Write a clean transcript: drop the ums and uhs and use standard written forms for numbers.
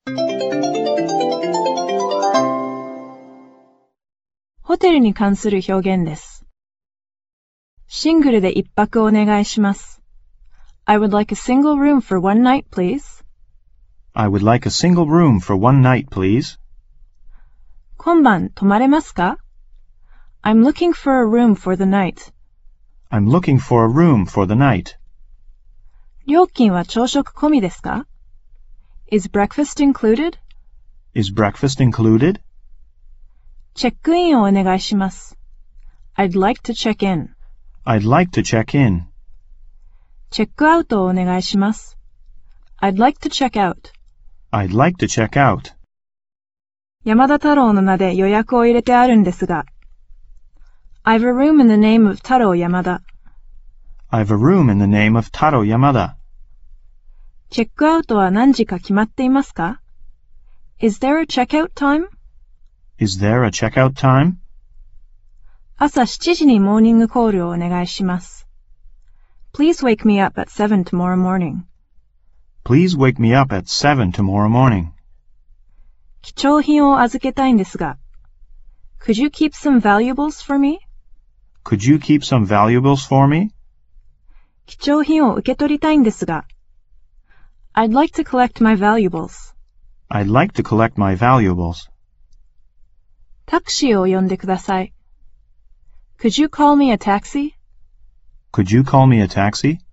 ホテルに関する表現です。シングルで一泊お願いします。I would like a single room for one night, please. I would like a single room for one night, please. 今晩泊まれますか？ I'm looking for a room for the night. I'm looking for a room for the night. 料金は朝食込みですか？ Is breakfast included? Is breakfast included? チェックインをお願いします。I'd like to check in. I'd like to check in. チェックアウトをお願いします。I'd like to check out. I'd like to check out. 山田太郎の名で予約を入れてあるんですが。I've a room in the name of Taro Yamada. I've a room in the name of Taro Yamada. チェックアウトは何時か決まっていますか？ Is there a checkout time? Is there a checkout time? 朝7時にモーニングコールをお願いします。Please wake me up at 7 tomorrow morning. Please wake me up at 7 tomorrow morning. 貴重品を預けたいんですが。Could you keep some valuables for me? Could you keep some valuables for me? 貴重品を受け取りたいんですが。I'd like to collect my valuables. I'd like to collect my valuables. タクシーを呼んでください。Could you call me a taxi? Could you call me a taxi?